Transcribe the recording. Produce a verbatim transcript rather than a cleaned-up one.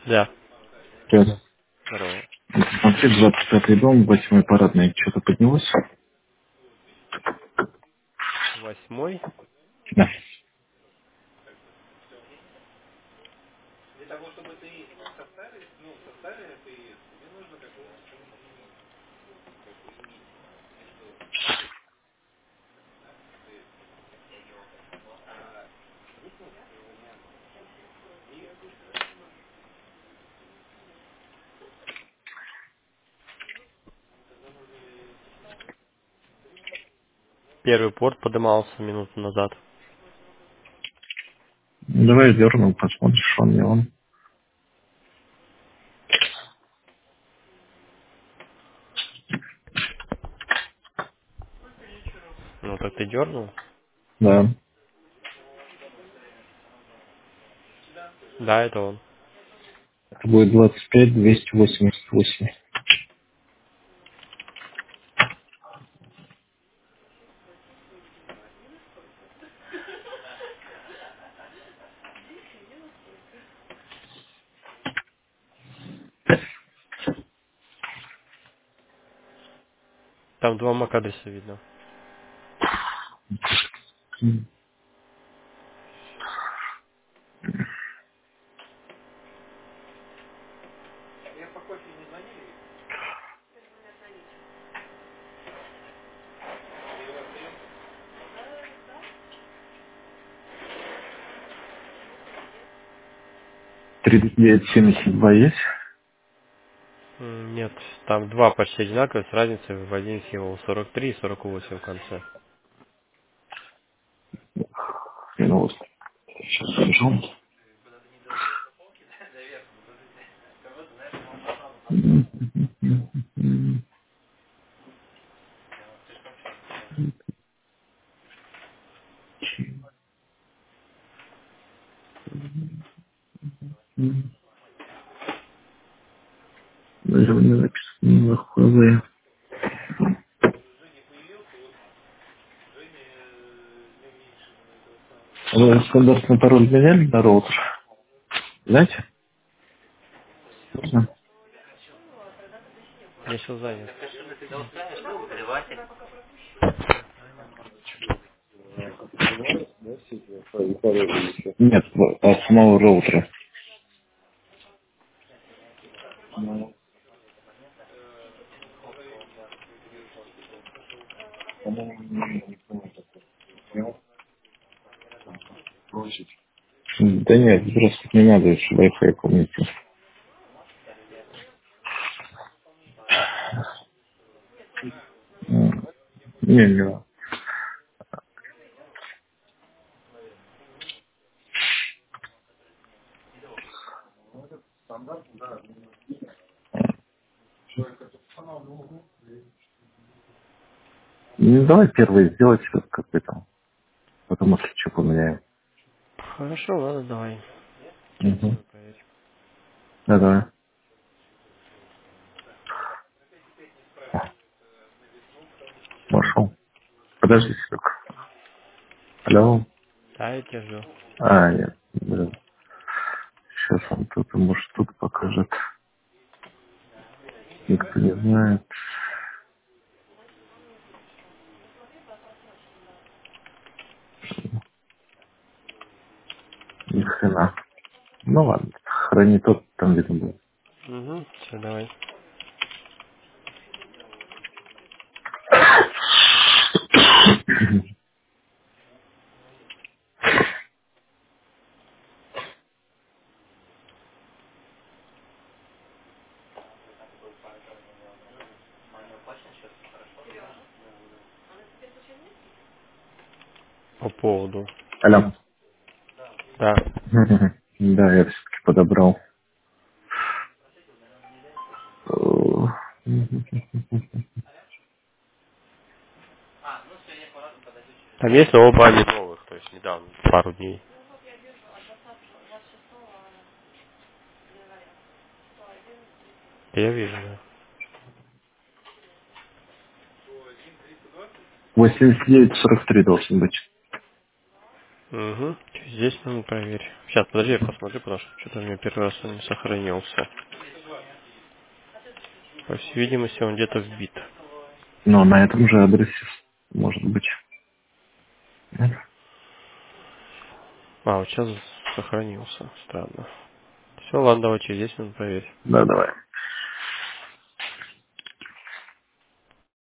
Да. Сейчас. Здорово. Смотри, двадцать пятый дом, восьмой парадный. Что-то поднялось? Восьмой. Да. Первый порт подымался минуту назад. Ну, давай дернул, посмотришь, он не он. Ну так ты дернул? Да. Да, это он. Это будет двадцать пять двести восемьдесят восемь. Там два мак-адреса видно. М. тридцать девять семьдесят два есть? М, Нет, там два почти одинаковые, с разницей в один символ. сорок три и сорок восемь в конце. Ну, сейчас скажу. М, м, м, м. Даже не написано на Huawei. Вы стандартный пароль меняли на роутер? Знаете? Можно? Я сейчас занят. Нет, от самого роутера. Да нет, просто не надо, если Wi-Fi помните. М, Не, не надо. Ну, давай первый сделать какой там. Потом если что поменяем. Хорошо, ладно, давай. Сейчас Угу. первый проверь. Да, давай. Пошел. Подожди только. Алло. Да, я тебя жду. А, нет. Блин. Сейчас он тут, может, тут покажет. Никто не знает. Ни хрена. Ну ладно. Храни тот, там видно будет. Угу, все, давай. По поводу. Алло. Да. Да, я все-таки подобрал. Э, Там есть оба они новых, то есть недавно, пару дней. Я вижу, да. восемьдесят девять сорок три должен быть. Угу. Здесь надо проверь. Сейчас, подожди, я посмотрю, потому что что-то у меня первый раз он не сохранился. По всей видимости, он где-то вбит. Но на этом же адресе, может быть. Нет? А, вот сейчас сохранился. Странно. Все, ладно, давай через десять минут проверь. Да, давай.